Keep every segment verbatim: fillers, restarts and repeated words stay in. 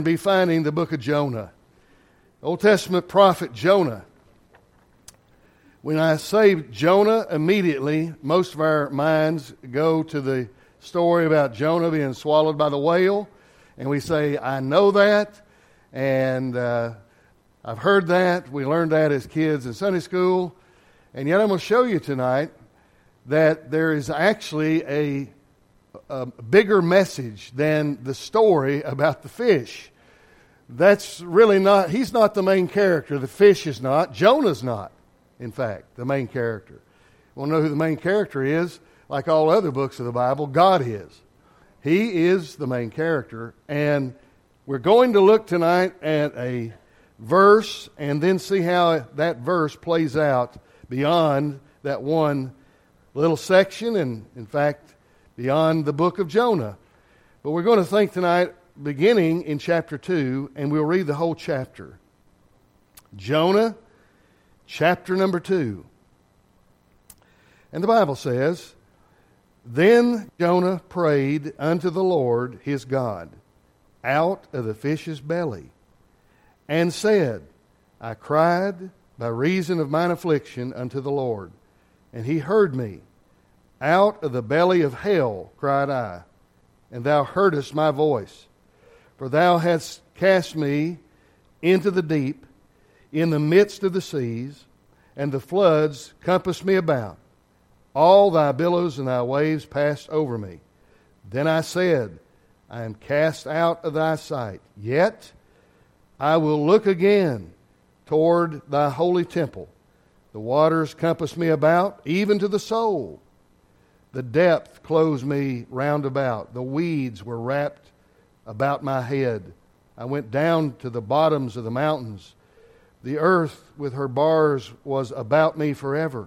Be finding the book of Jonah, Old Testament prophet Jonah. When I say Jonah, immediately most of our minds go to the story about Jonah being swallowed by the whale, and we say, I know that, and uh, I've heard that. We learned that as kids in Sunday school, and yet I'm going to show you tonight that there is actually a, a bigger message than the story about the fish. That's really not, he's not the main character. The fish is not. Jonah's not, in fact, the main character. You want to know who the main character is? Like all other books of the Bible, God is. He is the main character. And we're going to look tonight at a verse and then see how that verse plays out beyond that one little section and, in fact, beyond the book of Jonah. But we're going to think tonight beginning in chapter two, and we'll read the whole chapter. Jonah, chapter number two. And the Bible says, Then Jonah prayed unto the Lord his God out of the fish's belly, and said, I cried by reason of mine affliction unto the Lord, and he heard me. Out of the belly of hell cried I, and thou heardest my voice. For thou hast cast me into the deep, in the midst of the seas, and the floods compassed me about. All thy billows and thy waves passed over me. Then I said, I am cast out of thy sight. Yet I will look again toward thy holy temple. The waters compassed me about, even to the soul. The depth closed me round about. The weeds were wrapped about my head. I went down to the bottoms of the mountains. The earth with her bars was about me forever.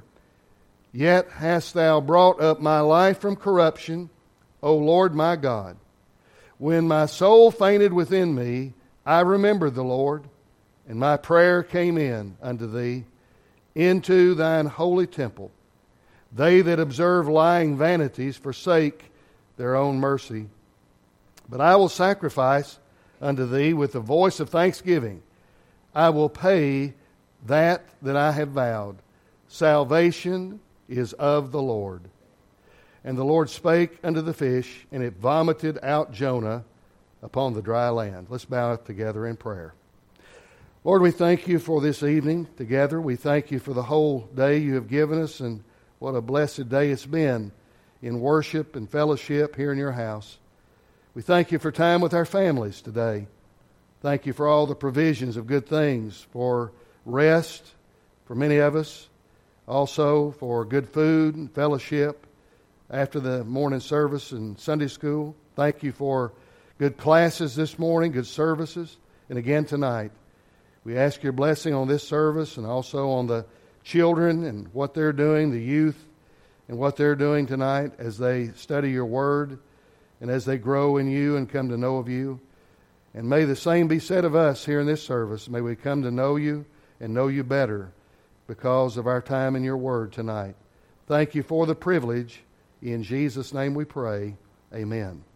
Yet hast thou brought up my life from corruption, O Lord my God. When my soul fainted within me, I remembered the Lord, and my prayer came in unto thee, into thine holy temple. They that observe lying vanities forsake their own mercy. But I will sacrifice unto thee with the voice of thanksgiving. I will pay that that I have vowed. Salvation is of the Lord. And the Lord spake unto the fish, and it vomited out Jonah upon the dry land. Let's bow together in prayer. Lord, we thank you for this evening together. We thank you for the whole day you have given us, and what a blessed day it's been in worship and fellowship here in your house. We thank you for time with our families today. Thank you for all the provisions of good things, for rest for many of us, also for good food and fellowship after the morning service and Sunday school. Thank you for good classes this morning, good services, and again tonight. We ask your blessing on this service and also on the children and what they're doing, the youth, and what they're doing tonight as they study your word and as they grow in you and come to know of you. And may the same be said of us here in this service. May we come to know you and know you better because of our time in your word tonight. Thank you for the privilege. In Jesus' name we pray. Amen.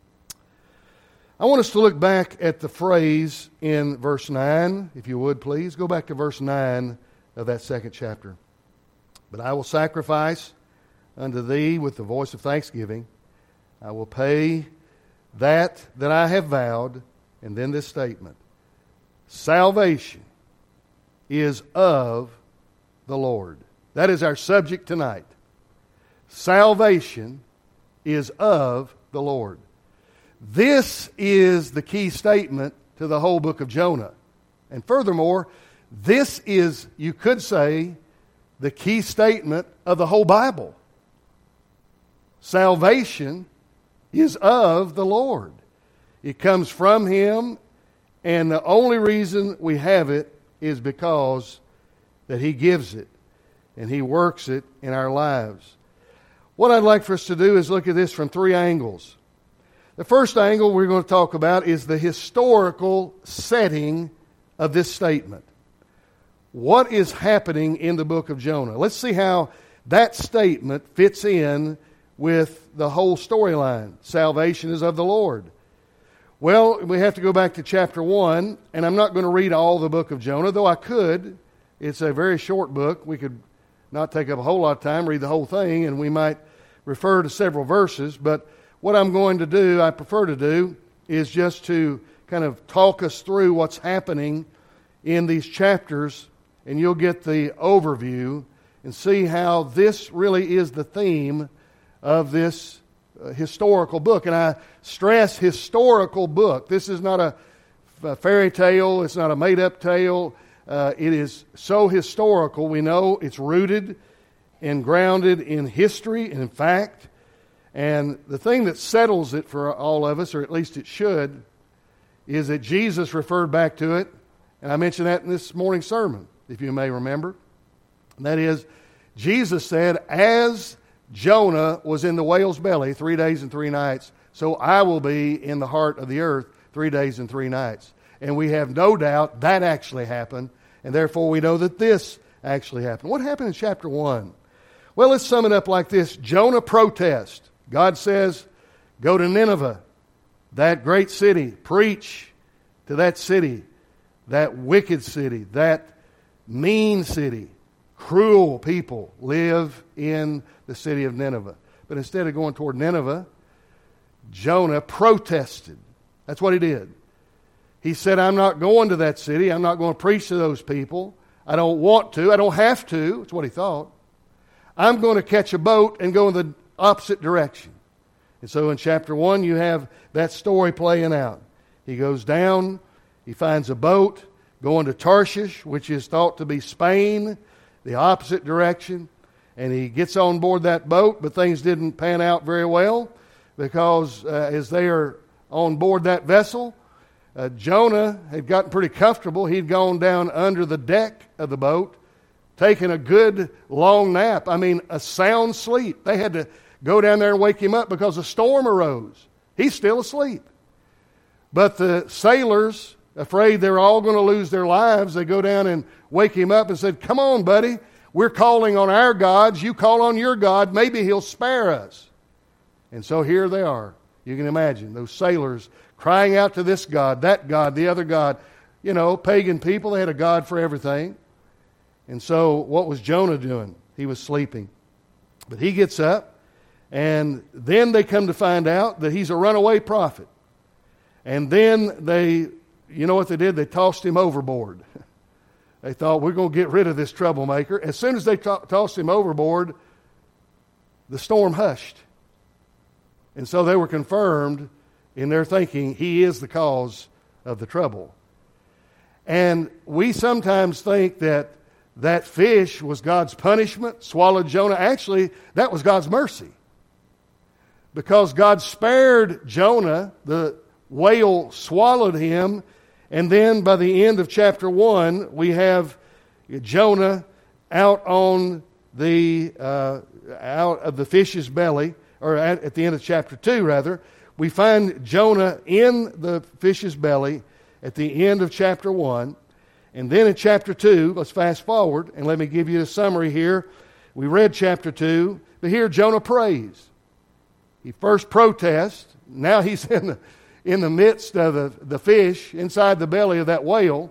I want us to look back at the phrase in verse nine, if you would please. Go back to verse nine of that second chapter. But I will sacrifice unto thee with the voice of thanksgiving. I will pay that that I have vowed. And then this statement. Salvation is of the Lord. That is our subject tonight. Salvation is of the Lord. This is the key statement to the whole book of Jonah. And furthermore, this is, you could say, the key statement of the whole Bible. Salvation is of the Lord. It comes from Him, and the only reason we have it is because that He gives it, and He works it in our lives. What I'd like for us to do is look at this from three angles. The first angle we're going to talk about is the historical setting of this statement. What is happening in the book of Jonah? Let's see how that statement fits in with the whole storyline. Salvation is of the Lord. Well, we have to go back to chapter one, and I'm not going to read all the book of Jonah, though I could. It's a very short book. We could not take up a whole lot of time, read the whole thing, and we might refer to several verses. But what I'm going to do, I prefer to do, is just to kind of talk us through what's happening in these chapters, and you'll get the overview and see how this really is the theme of this uh, historical book. And I stress historical book. This is not a, a fairy tale. It's not a made-up tale. Uh, it is so historical. We know it's rooted and grounded in history and in fact. And the thing that settles it for all of us, or at least it should, is that Jesus referred back to it. And I mentioned that in this morning's sermon, if you may remember. And that is, Jesus said, as Jonah was in the whale's belly three days and three nights, so I will be in the heart of the earth three days and three nights. And we have no doubt that actually happened, and therefore we know that this actually happened. What happened in chapter one? Well, let's sum it up like this. Jonah protests. God says, go to Nineveh, that great city, preach to that city, that wicked city, that mean city. Cruel people live in the city of Nineveh. But instead of going toward Nineveh, Jonah protested. That's what he did. He said, I'm not going to that city. I'm not going to preach to those people. I don't want to. I don't have to. That's what he thought. I'm going to catch a boat and go in the opposite direction. And so in chapter one, you have that story playing out. He goes down. He finds a boat going to Tarshish, which is thought to be Spain, the opposite direction. And he gets on board that boat, but things didn't pan out very well because uh, as they are on board that vessel, uh, Jonah had gotten pretty comfortable. He'd gone down under the deck of the boat, taken a good long nap. I mean, a sound sleep. They had to go down there and wake him up because a storm arose. He's still asleep. But the sailors, afraid they're all going to lose their lives, they go down and wake him up and said, come on, buddy. We're calling on our gods. You call on your God. Maybe he'll spare us. And so here they are. You can imagine those sailors crying out to this God, that God, the other God. You know, pagan people, they had a God for everything. And so what was Jonah doing? He was sleeping. But he gets up, and then they come to find out that he's a runaway prophet. And then they, you know what they did? They tossed him overboard. They thought, we're going to get rid of this troublemaker. As soon as they to- tossed him overboard, the storm hushed. And so they were confirmed in their thinking, he is the cause of the trouble. And we sometimes think that that fish was God's punishment, swallowed Jonah. Actually, that was God's mercy. Because God spared Jonah, the whale swallowed him, and then by the end of chapter one, we have Jonah out on the uh, out of the fish's belly, or at, at the end of chapter two, rather. We find Jonah in the fish's belly at the end of chapter one. And then in chapter two, let's fast forward, and let me give you a summary here. We read chapter two, but here Jonah prays. He first protests. Now he's in the in the midst of the, the fish, inside the belly of that whale.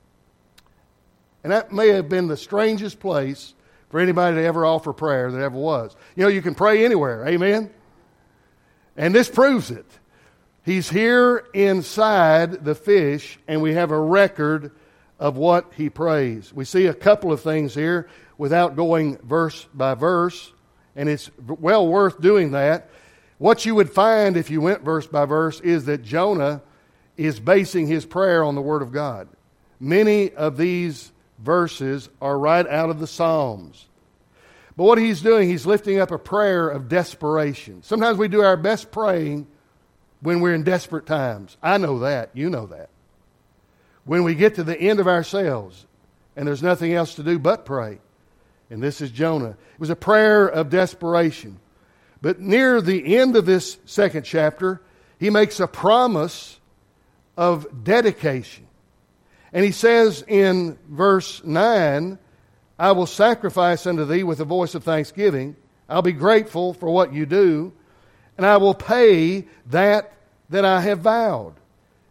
And that may have been the strangest place for anybody to ever offer prayer that ever was. You know, you can pray anywhere. Amen? And this proves it. He's here inside the fish, and we have a record of what he prays. We see a couple of things here without going verse by verse, and it's well worth doing that. What you would find if you went verse by verse is that Jonah is basing his prayer on the Word of God. Many of these verses are right out of the Psalms. But what he's doing, he's lifting up a prayer of desperation. Sometimes we do our best praying when we're in desperate times. I know that. You know that. When we get to the end of ourselves and there's nothing else to do but pray. And this is Jonah. It was a prayer of desperation. But near the end of this second chapter, he makes a promise of dedication. And he says in verse nine, I will sacrifice unto thee with a voice of thanksgiving. I'll be grateful for what you do, and I will pay that that I have vowed.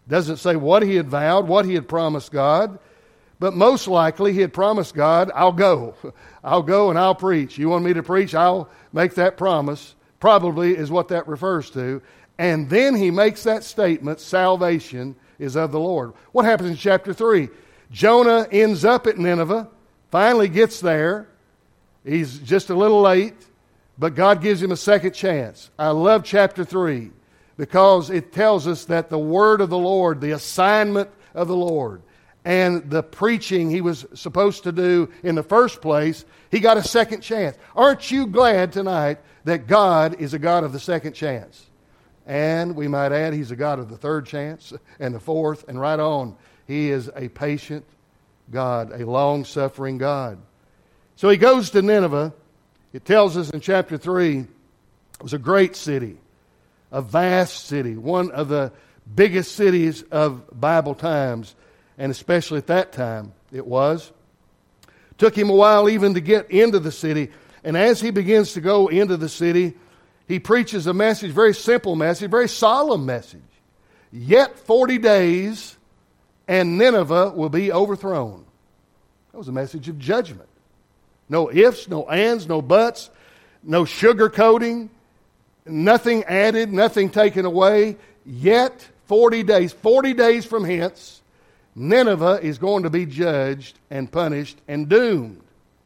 Doesn't say what he had vowed, what he had promised God, but most likely he had promised God, I'll go. I'll go and I'll preach. You want me to preach? I'll make that promise. Probably is what that refers to. And then he makes that statement, salvation is of the Lord. What happens in chapter three? Jonah ends up at Nineveh, finally gets there. He's just a little late, but God gives him a second chance. I love chapter three because it tells us that the word of the Lord, the assignment of the Lord, and the preaching he was supposed to do in the first place, he got a second chance. Aren't you glad tonight that God is a God of the second chance? And we might add, he's a God of the third chance and the fourth, and right on. He is a patient God, a long-suffering God. So he goes to Nineveh. It tells us in chapter three, it was a great city, a vast city, one of the biggest cities of Bible times, and especially at that time it was. Took him a while even to get into the city, and as he begins to go into the city, he preaches a message, very simple message, very solemn message. Yet forty days and Nineveh will be overthrown. That was a message of judgment. No ifs, no ands, no buts, no sugarcoating, nothing added, nothing taken away. Yet forty days, forty days from hence, Nineveh is going to be judged and punished and doomed.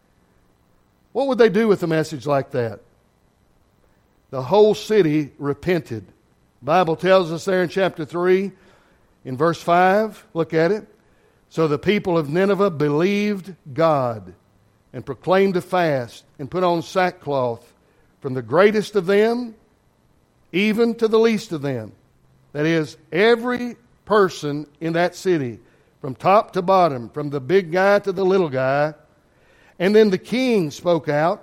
What would they do with a message like that? The whole city repented. The Bible tells us there in chapter three, in verse five, look at it. So the people of Nineveh believed God and proclaimed a fast and put on sackcloth, from the greatest of them even to the least of them. That is, every person in that city, from top to bottom, from the big guy to the little guy. And then the king spoke out,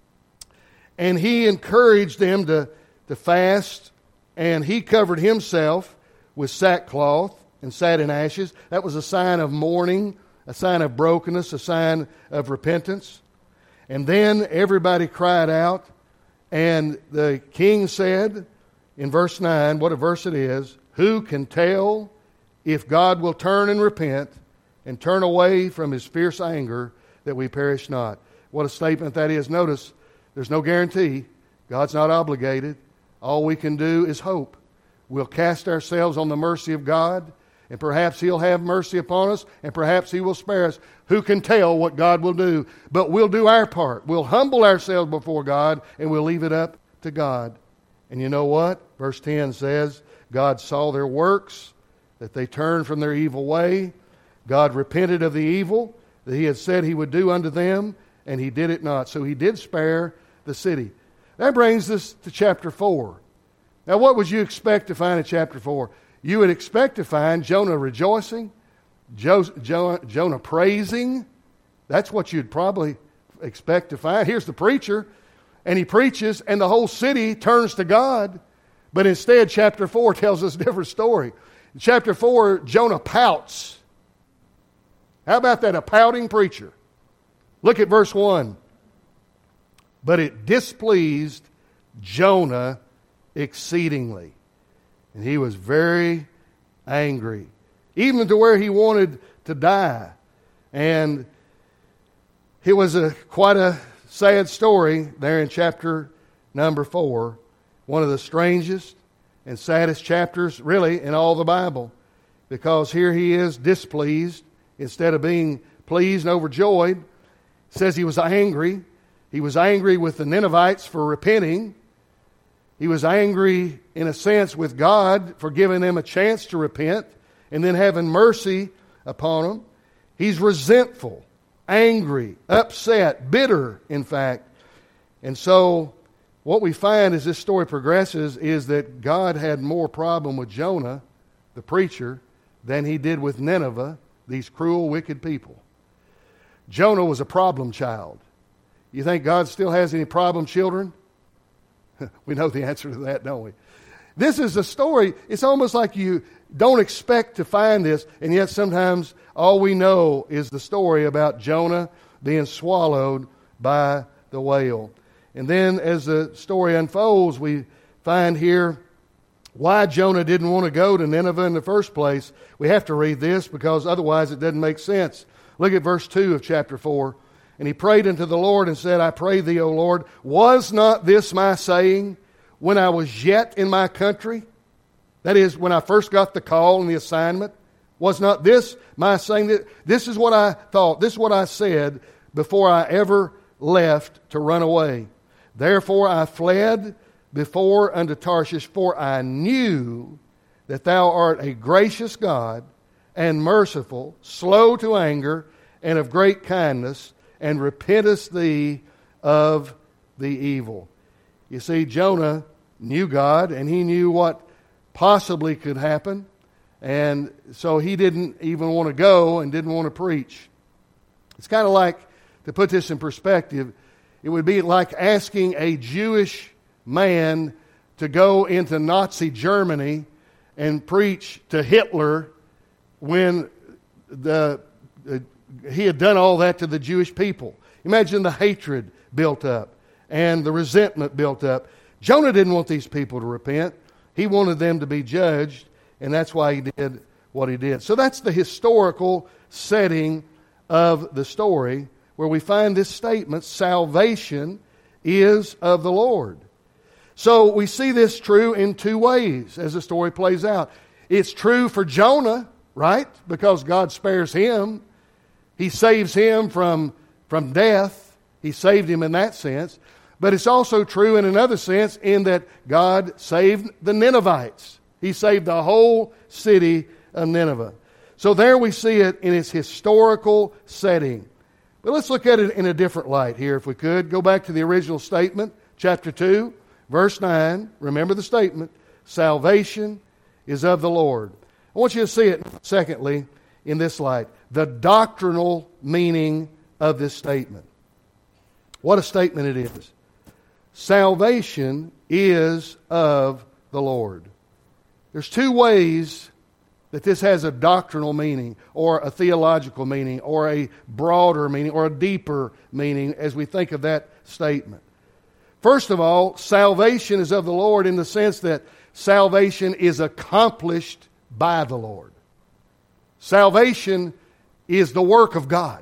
and he encouraged them to, to fast, and he covered himself with sackcloth and sat in ashes. That was a sign of mourning, a sign of brokenness, a sign of repentance. And then everybody cried out, and the king said in verse nine, what a verse it is, who can tell if God will turn and repent and turn away from his fierce anger that we perish not? What a statement that is. Notice, there's no guarantee. God's not obligated. All we can do is hope. We'll cast ourselves on the mercy of God, and perhaps he'll have mercy upon us, and perhaps he will spare us. Who can tell what God will do? But we'll do our part. We'll humble ourselves before God, and we'll leave it up to God. And you know what? Verse ten says, God saw their works, that they turned from their evil way. God repented of the evil that he had said he would do unto them, and he did it not. So he did spare the city. That brings us to chapter four. Now, what would you expect to find in chapter four? You would expect to find Jonah rejoicing, jo- jo- Jonah praising. That's what you'd probably expect to find. Here's the preacher, and he preaches, and the whole city turns to God. But instead, chapter four tells us a different story. In chapter four, Jonah pouts. How about that, a pouting preacher? Look at verse one. But it displeased Jonah exceedingly, and he was very angry, even to where he wanted to die. And it was a quite a sad story there in chapter number four, one of the strangest and saddest chapters really in all the Bible, because here he is displeased instead of being pleased and overjoyed. It says he was angry. He was angry with the Ninevites for repenting. He was angry, in a sense, with God for giving them a chance to repent and then having mercy upon them. He's resentful, angry, upset, bitter, in fact. And so what we find as this story progresses is that God had more problem with Jonah, the preacher, than he did with Nineveh, these cruel, wicked people. Jonah was a problem child. You think God still has any problem children? We know the answer to that, don't we? This is a story, it's almost like you don't expect to find this, and yet sometimes all we know is the story about Jonah being swallowed by the whale. And then as the story unfolds, we find here why Jonah didn't want to go to Nineveh in the first place, we have to read this because otherwise it doesn't make sense. Look at verse two of chapter four. And he prayed unto the Lord and said, I pray thee, O Lord, was not this my saying when I was yet in my country? That is, when I first got the call and the assignment. Was not this my saying? This is what I thought. This is what I said before I ever left to run away. Therefore I fled before unto Tarshish, for I knew that thou art a gracious God and merciful, slow to anger, and of great kindness, and repentest thee of the evil. You see, Jonah knew God, and he knew what possibly could happen, and so he didn't even want to go and didn't want to preach. It's kind of like, to put this in perspective, it would be like asking a Jewish man to go into Nazi Germany and preach to Hitler when the, the he had done all that to the Jewish people. Imagine the hatred built up and the resentment built up. Jonah didn't want these people to repent. He wanted them to be judged, and that's why he did what he did. So that's the historical setting of the story, where we find this statement, salvation is of the Lord. So we see this true in two ways as the story plays out. It's true for Jonah, right? Because God spares him. He saves him from, from death. He saved him in that sense. But it's also true in another sense in that God saved the Ninevites. He saved the whole city of Nineveh. So there we see it in its historical setting. But let's look at it in a different light here, if we could. Go back to the original statement, chapter two, verse nine. Remember the statement, salvation is of the Lord. I want you to see it, secondly, in this light, the doctrinal meaning of this statement. What a statement it is. Salvation is of the Lord. There's two ways that this has a doctrinal meaning, or a theological meaning, or a broader meaning, or a deeper meaning as we think of that statement. First of all, salvation is of the Lord in the sense that salvation is accomplished by the Lord. Salvation is the work of God.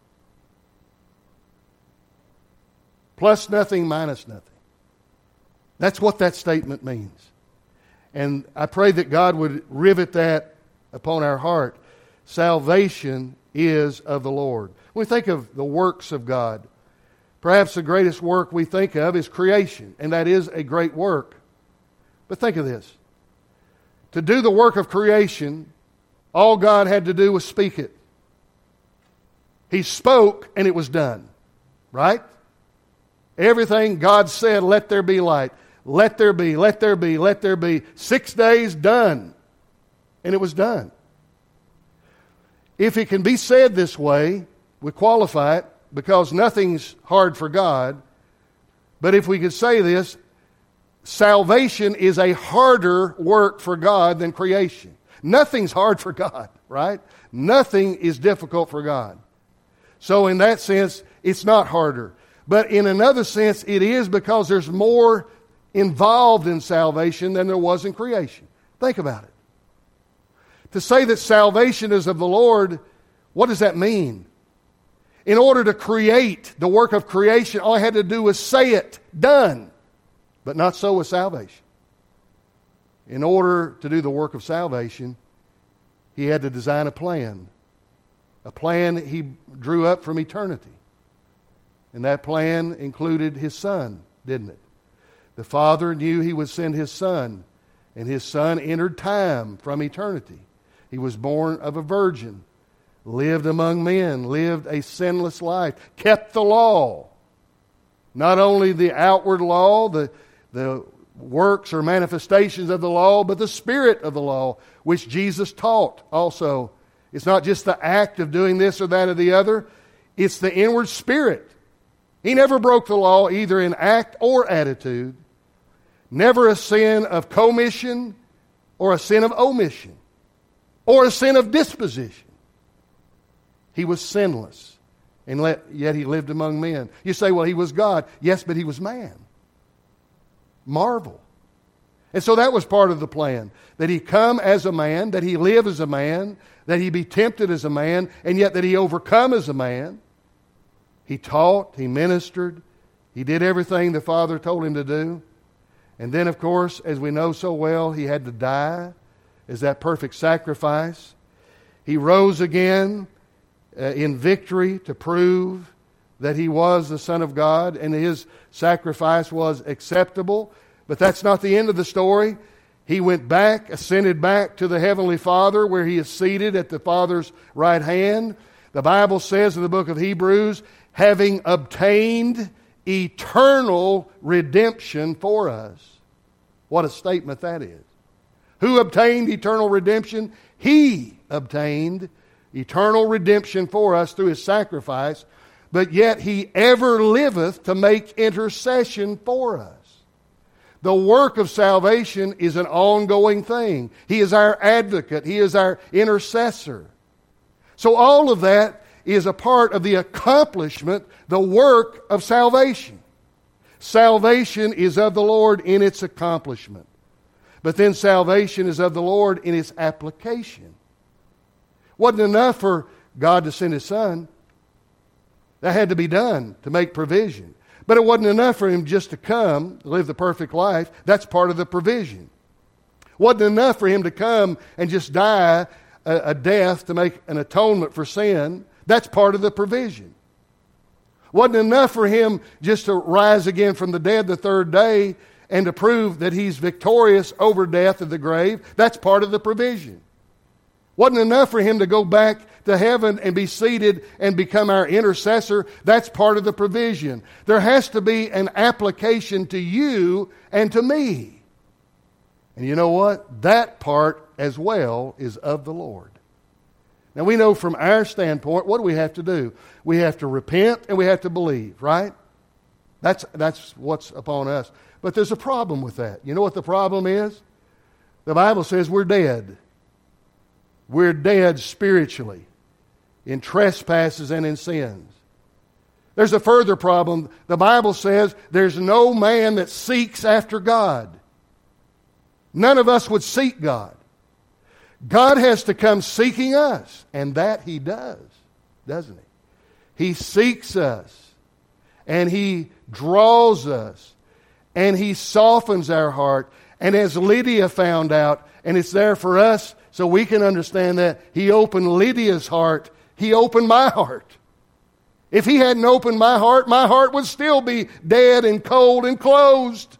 Plus nothing, minus nothing. That's what that statement means. And I pray that God would rivet that upon our heart. Salvation is of the Lord. When we think of the works of God, perhaps the greatest work we think of is creation, and that is a great work. But think of this. To do the work of creation, all God had to do was speak it. He spoke and it was done. Right? Everything God said, let there be light. Let there be, let there be, let there be. Six days, done. And it was done. If it can be said this way, we qualify it because nothing's hard for God. But if we could say this, salvation is a harder work for God than creation. Nothing's hard for God, right? Nothing is difficult for God. So in that sense, it's not harder. But in another sense, it is because there's more involved in salvation than there was in creation. Think about it. To say that salvation is of the Lord, what does that mean? In order to create the work of creation, all I had to do was say it, done. But not so with salvation. In order to do the work of salvation, He had to design a plan. A plan He drew up from eternity. And that plan included His Son, didn't it? The Father knew He would send His Son, and His Son entered time from eternity. He was born of a virgin, lived among men, lived a sinless life, kept the law. Not only the outward law, the, the works or manifestations of the law, but the spirit of the law, which Jesus taught also. It's not just the act of doing this or that or the other. It's the inward spirit. He never broke the law either in act or attitude. Never a sin of commission or a sin of omission or a sin of disposition. He was sinless, and let, yet He lived among men. You say, well, He was God. Yes, but He was man. Marvel. And so that was part of the plan, that He come as a man, that He live as a man, that He be tempted as a man, and yet that He overcome as a man. He taught, He ministered, He did everything the Father told Him to do. And then, of course, as we know so well, He had to die as that perfect sacrifice. He rose again uh, in victory to prove that He was the Son of God, and His sacrifice was acceptable. But that's not the end of the story. He went back, ascended back to the Heavenly Father, where He is seated at the Father's right hand. The Bible says in the book of Hebrews, having obtained eternal redemption for us. What a statement that is. Who obtained eternal redemption? He obtained eternal redemption for us through His sacrifice, but yet He ever liveth to make intercession for us. The work of salvation is an ongoing thing. He is our advocate. He is our intercessor. So all of that is a part of the accomplishment, the work of salvation. Salvation is of the Lord in its accomplishment. But then salvation is of the Lord in its application. Wasn't enough for God to send His Son. That had to be done to make provision. But it wasn't enough for Him just to come, live the perfect life. That's part of the provision. Wasn't enough for Him to come and just die a, a death to make an atonement for sin. That's part of the provision. Wasn't enough for Him just to rise again from the dead the third day and to prove that He's victorious over death and the grave. That's part of the provision. Wasn't enough for Him to go back to heaven and be seated and become our intercessor. That's part of the provision. There has to be an application to you and to me. And you know what? That part as well is of the Lord. Now we know from our standpoint, what do we have to do? We have to repent and we have to believe, right? That's, that's what's upon us. But there's a problem with that. You know what the problem is? The Bible says we're dead. We're dead spiritually in trespasses and in sins. There's a further problem. The Bible says there's no man that seeks after God. None of us would seek God. God has to come seeking us, and that He does, doesn't He? He seeks us, and He draws us, and He softens our heart. And as Lydia found out, and it's there for us so we can understand that, He opened Lydia's heart. He opened my heart. If He hadn't opened my heart, my heart would still be dead and cold and closed.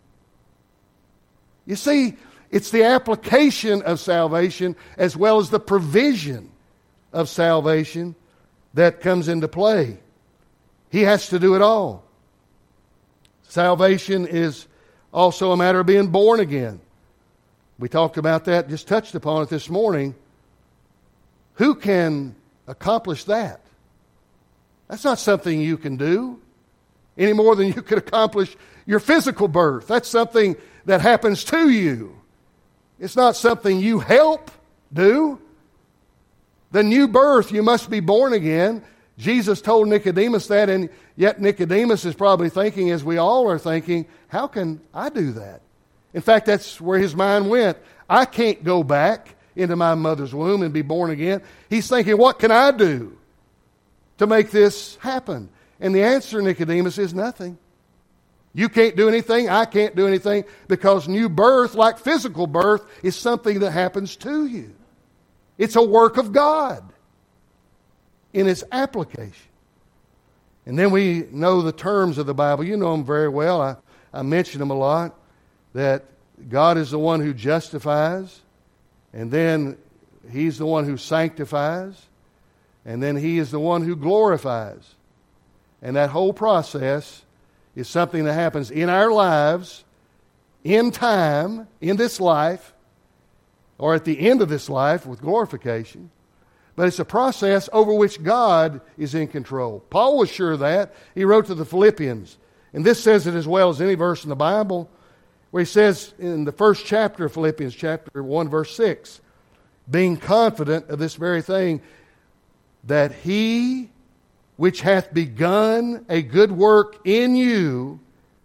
You see, it's the application of salvation as well as the provision of salvation that comes into play. He has to do it all. Salvation is also a matter of being born again. We talked about that, just touched upon it this morning. Who can accomplish that? That's not something you can do any more than you could accomplish your physical birth. That's something that happens to you. It's not something you help do. The new birth, you must be born again. Jesus told Nicodemus that, and yet Nicodemus is probably thinking, as we all are thinking, how can I do that? In fact, that's where his mind went. I can't go back into my mother's womb and be born again. He's thinking, what can I do to make this happen? And the answer, Nicodemus, is nothing. You can't do anything. I can't do anything, because new birth, like physical birth, is something that happens to you. It's a work of God in its application. And then we know the terms of the Bible. You know them very well. I, I mention them a lot. That God is the one who justifies, and then He's the one who sanctifies, and then He is the one who glorifies. And that whole process is something that happens in our lives, in time, in this life, or at the end of this life with glorification. But it's a process over which God is in control. Paul was sure of that. He wrote to the Philippians, and this says it as well as any verse in the Bible, where he says in the first chapter of Philippians, chapter one, verse six, being confident of this very thing, that He which hath begun a good work in you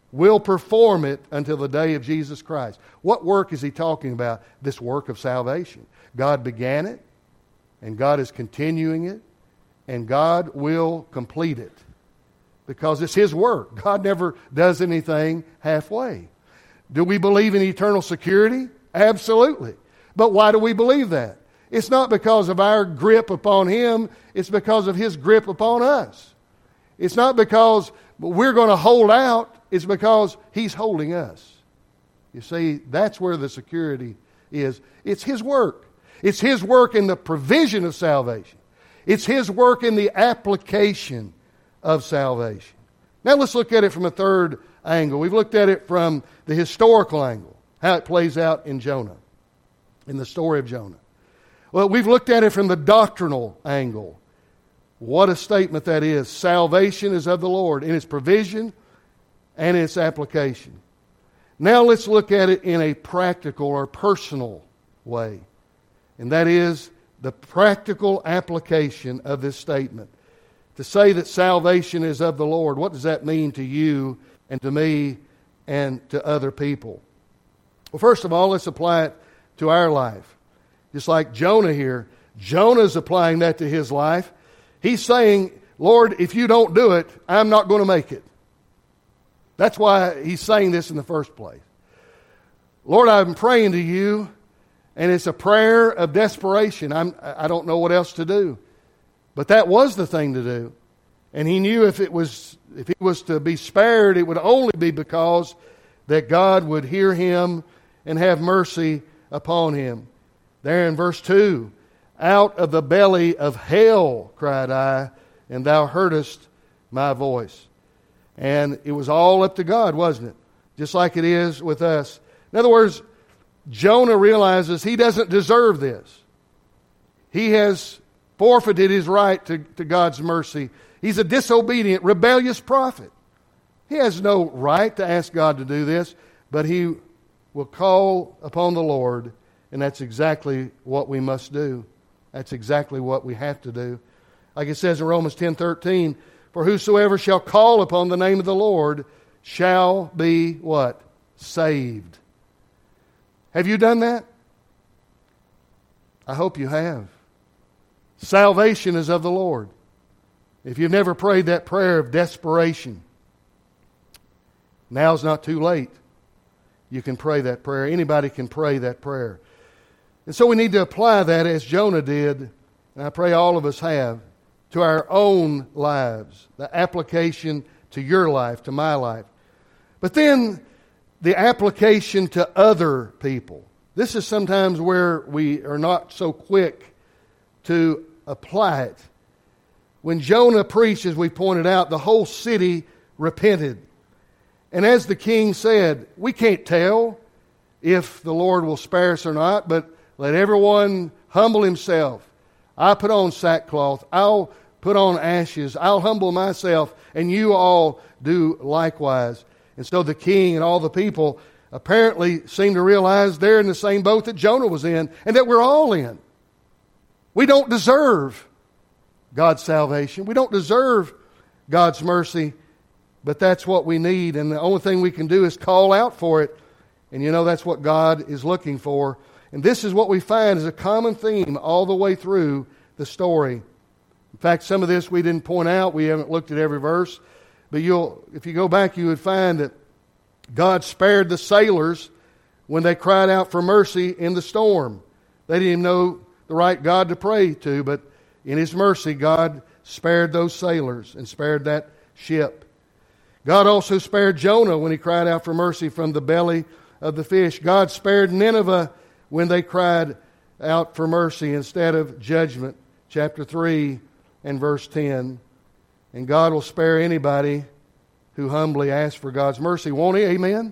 will perform it until the day of Jesus Christ. What work is he talking about? This work of salvation. God began it, and God is continuing it, and God will complete it. Because it's his work. God never does anything halfway. Do we believe in eternal security? Absolutely. But why do we believe that? It's not because of our grip upon him. It's because of his grip upon us. It's not because we're going to hold out. It's because he's holding us. You see, that's where the security is. It's his work. It's his work in the provision of salvation. It's his work in the application of salvation. Now let's look at it from a third angle. We've looked at it from the historical angle, how it plays out in Jonah, in the story of Jonah. Well, we've looked at it from the doctrinal angle. What a statement that is. Salvation is of the Lord in its provision and its application. Now let's look at it in a practical or personal way. And that is the practical application of this statement. To say that salvation is of the Lord, what does that mean to you and to me and to other people? Well, first of all, let's apply it to our life. Just like Jonah here, Jonah's applying that to his life. He's saying, Lord, if you don't do it, I'm not going to make it. That's why he's saying this in the first place. Lord, I'm praying to you, and it's a prayer of desperation. I'm, I don't know what else to do. But that was the thing to do. And he knew if it was if he was to be spared, it would only be because that God would hear him and have mercy upon him. There in verse two, out of the belly of hell cried I, and thou heardest my voice. And it was all up to God, wasn't it? Just like it is with us. In other words, Jonah realizes he doesn't deserve this. He has forfeited his right to, to God's mercy. He's a disobedient, rebellious prophet. He has no right to ask God to do this, but he will call upon the Lord, and that's exactly what we must do. That's exactly what we have to do. Like it says in Romans ten thirteen, for whosoever shall call upon the name of the Lord shall be what? Saved. Have you done that? I hope you have. Salvation is of the Lord. If you've never prayed that prayer of desperation, now's not too late. You can pray that prayer. Anybody can pray that prayer. And so we need to apply that as Jonah did, and I pray all of us have, to our own lives. The application to your life, to my life. But then the application to other people. This is sometimes where we are not so quick to apply it. When Jonah preached, as we pointed out, the whole city repented. And as the king said, we can't tell if the Lord will spare us or not, but let everyone humble himself. I put on sackcloth. I'll put on ashes. I'll humble myself, and you all do likewise. And so the king and all the people apparently seem to realize they're in the same boat that Jonah was in, and that we're all in. We don't deserve God's salvation. We don't deserve God's mercy, but that's what we need, and the only thing we can do is call out for it. And you know, that's what God is looking for. And this is what we find is a common theme all the way through the story. In fact, some of this we didn't point out. We haven't looked at every verse. But you'll, if you go back, you would find that God spared the sailors when they cried out for mercy in the storm. They didn't even know the right God to pray to, but in His mercy, God spared those sailors and spared that ship. God also spared Jonah when he cried out for mercy from the belly of the fish. God spared Nineveh when they cried out for mercy instead of judgment. Chapter three and verse ten. And God will spare anybody who humbly asks for God's mercy. Won't He? Amen?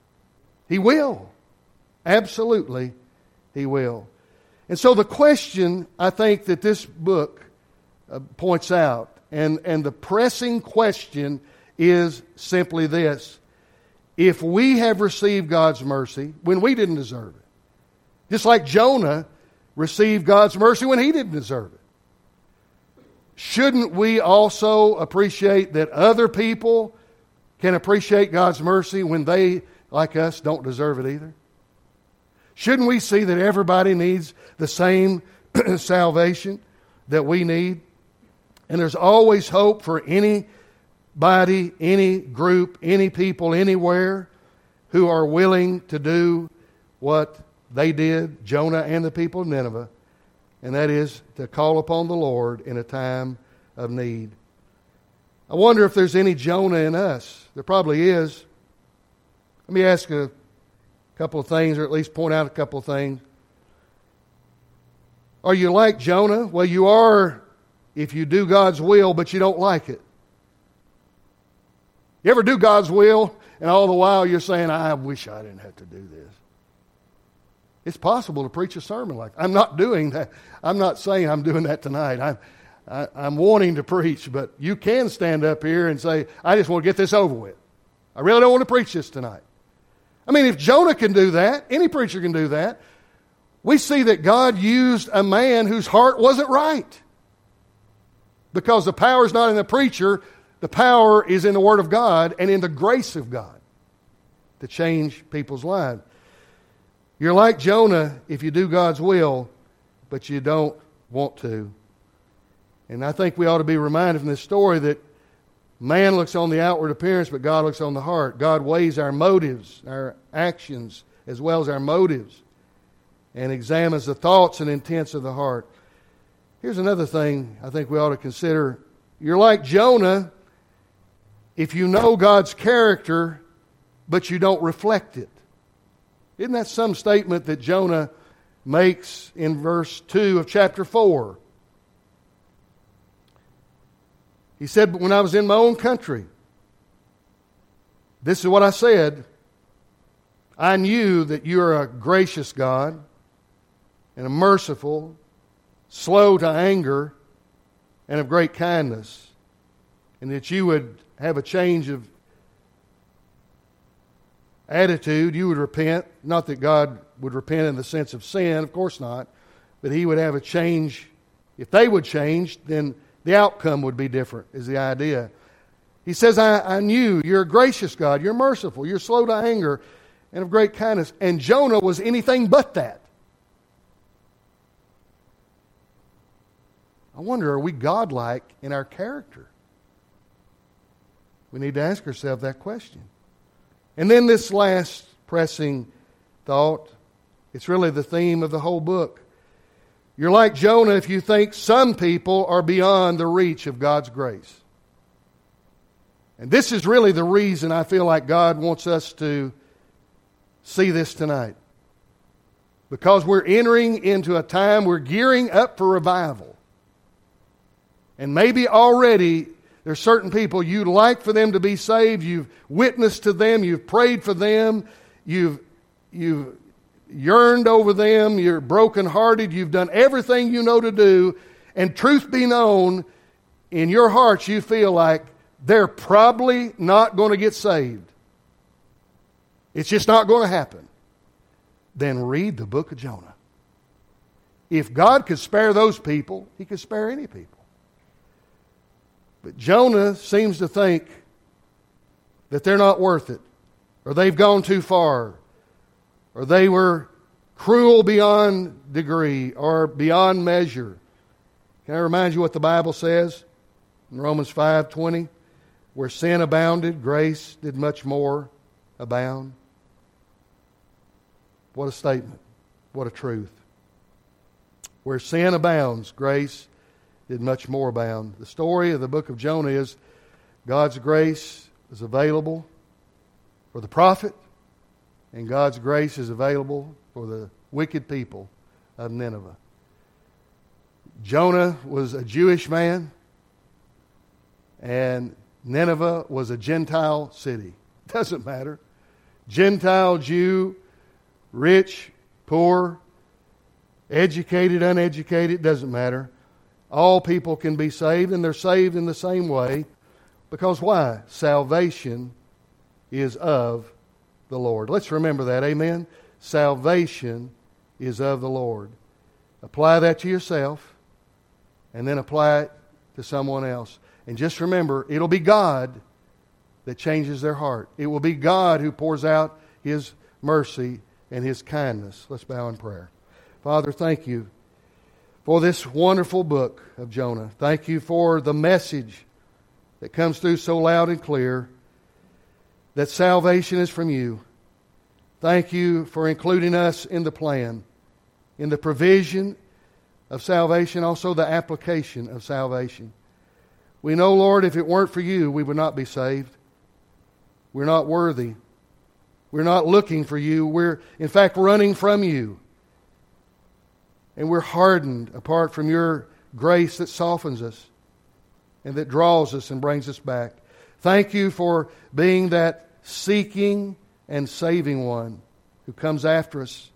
He will. Absolutely, He will. And so the question, I think, that this book uh, points out, and, and the pressing question is simply this. If we have received God's mercy when we didn't deserve it, just like Jonah received God's mercy when he didn't deserve it, shouldn't we also appreciate that other people can appreciate God's mercy when they, like us, don't deserve it either? Shouldn't we see that everybody needs the same salvation that we need? And there's always hope for anybody, any group, any people, anywhere who are willing to do what they did, Jonah and the people of Nineveh, and that is to call upon the Lord in a time of need. I wonder if there's any Jonah in us. There probably is. Let me ask a couple of things, or at least point out a couple of things. Are you like Jonah? Well, you are if you do God's will, but you don't like it. You ever do God's will, and all the while you're saying, I wish I didn't have to do this. It's possible to preach a sermon like that. I'm not doing that. I'm not saying I'm doing that tonight. I'm, I, I'm wanting to preach, but you can stand up here and say, I just want to get this over with. I really don't want to preach this tonight. I mean, if Jonah can do that, any preacher can do that. We see that God used a man whose heart wasn't right. Because the power is not in the preacher, the power is in the Word of God and in the grace of God to change people's lives. You're like Jonah if you do God's will, but you don't want to. And I think we ought to be reminded from this story that man looks on the outward appearance, but God looks on the heart. God weighs our motives, our actions, as well as our motives, and examines the thoughts and intents of the heart. Here's another thing I think we ought to consider. You're like Jonah if you know God's character, but you don't reflect it. Isn't that some statement that Jonah makes in verse two of chapter four? He said, but when I was in my own country, this is what I said. I knew that you are a gracious God and a merciful, slow to anger, and of great kindness, and that you would have a change of attitude, you would repent. Not that God would repent in the sense of sin, of course not, but He would have a change. If they would change, then the outcome would be different, is the idea. He says, I, I knew you're a gracious God, you're merciful, you're slow to anger, and of great kindness. And Jonah was anything but that. I wonder, are we godlike in our character? We need to ask ourselves that question. And then this last pressing thought, it's really the theme of the whole book. You're like Jonah if you think some people are beyond the reach of God's grace. And this is really the reason I feel like God wants us to see this tonight. Because we're entering into a time, we're gearing up for revival. And maybe already there's certain people you'd like for them to be saved. You've witnessed to them. You've prayed for them. You've, you've yearned over them. You're brokenhearted. You've done everything you know to do. And truth be known, in your hearts you feel like they're probably not going to get saved. It's just not going to happen. Then read the book of Jonah. If God could spare those people, He could spare any people. But Jonah seems to think that they're not worth it, or they've gone too far, or they were cruel beyond degree, or beyond measure. Can I remind you what the Bible says in Romans five twenty? Where sin abounded, grace did much more abound. What a statement. What a truth. Where sin abounds, grace did much more abound. The story of the book of Jonah is God's grace is available for the prophet, and God's grace is available for the wicked people of Nineveh. Jonah was a Jewish man, and Nineveh was a Gentile city. Doesn't matter. Gentile, Jew, rich, poor, educated, uneducated, doesn't matter. All people can be saved, and they're saved in the same way. Because why? Salvation is of the Lord. Let's remember that, amen? Salvation is of the Lord. Apply that to yourself, and then apply it to someone else. And just remember, it'll be God that changes their heart. It will be God who pours out His mercy and His kindness. Let's bow in prayer. Father, thank You for this wonderful book of Jonah. Thank You for the message that comes through so loud and clear that salvation is from You. Thank You for including us in the plan, in the provision of salvation, also the application of salvation. We know, Lord, if it weren't for You, we would not be saved. We're not worthy. We're not looking for You. We're, in fact, running from You. And we're hardened apart from Your grace that softens us and that draws us and brings us back. Thank You for being that seeking and saving one who comes after us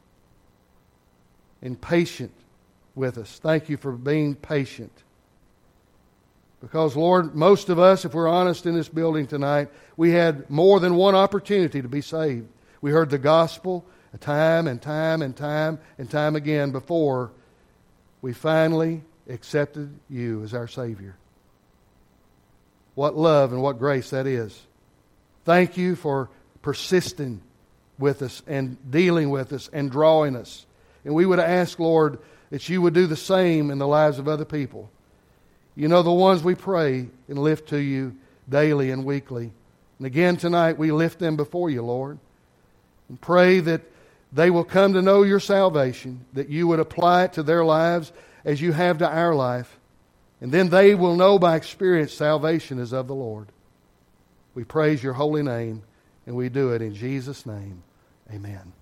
and patient with us. Thank You for being patient. Because, Lord, most of us, if we're honest in this building tonight, we had more than one opportunity to be saved. We heard the gospel time and time and time and time again before we finally accepted You as our Savior. What love and what grace that is. Thank You for persisting with us and dealing with us and drawing us. And we would ask, Lord, that You would do the same in the lives of other people. You know the ones we pray and lift to You daily and weekly. And again tonight we lift them before You, Lord. And pray that they will come to know Your salvation, that You would apply it to their lives as You have to our life. And then they will know by experience salvation is of the Lord. We praise Your holy name, and we do it in Jesus' name. Amen.